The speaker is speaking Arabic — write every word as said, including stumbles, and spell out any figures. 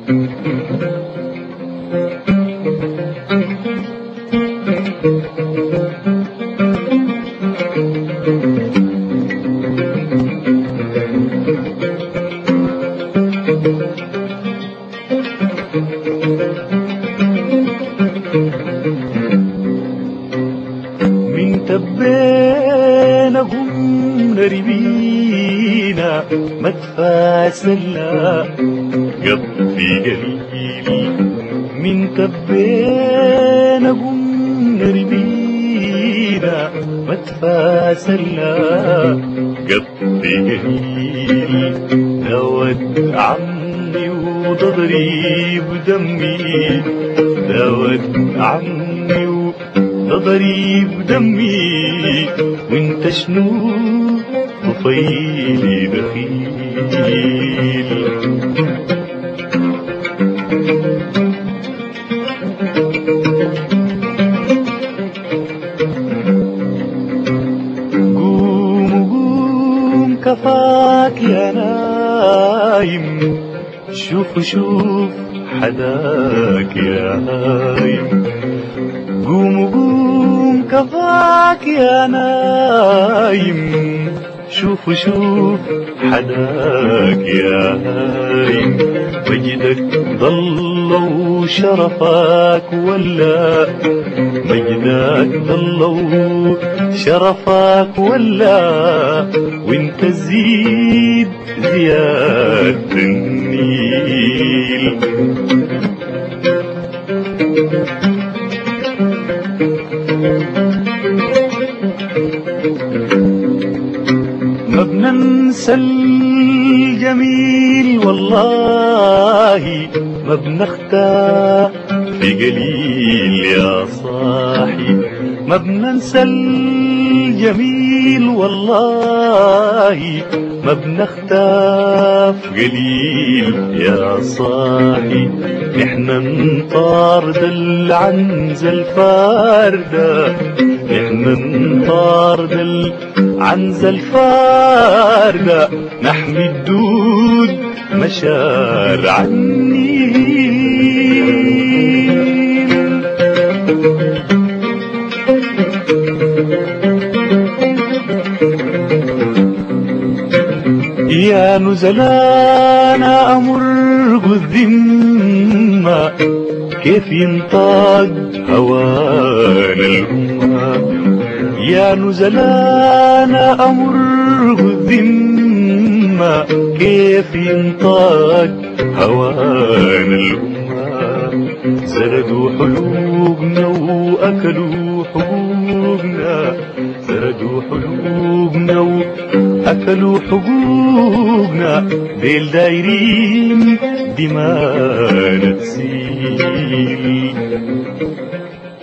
من تبينا قمنا ربينا ما تفاسلنا قط في قليل. من تبينا قمنا ربينا ما تفاسلنا قط في قليل. ده ود عمي وده ضريب دمي، ده ود عمي وده ضريب دمي، وانت شنو طفيلي بخيل. قوم قوم كفاك يا نايم، شوف شوف حداك يا نايم. قوم قوم كفاك يا نايم، شوف شوف حداك يا نايم. مجدك ضل وشرفك ولا، مجدك ضل وشرفك ولا، وانت تزيد زيادة النيل. ما بننسى الجميل والله، ما بنختار في قليل يا صاحي. ما بننسى الجميل والله، ما بنختار في قليل يا صاحي. احنا نطارد العنز الفاردة، احنا نطارد العنز الفاردة، نحمي الدود مشار النيل. يا نزلانا أمر الذمة، كيف ينطق هوانا الأمة. يا نزلانا أمر الذمة، كيف ينطق هوانا الأمة. سردوا حلوبنا وأكلوا حقوقنا، سردوا حلوبنا وأكلوا حقوقنا. ديل دايرين دمانا تسيل.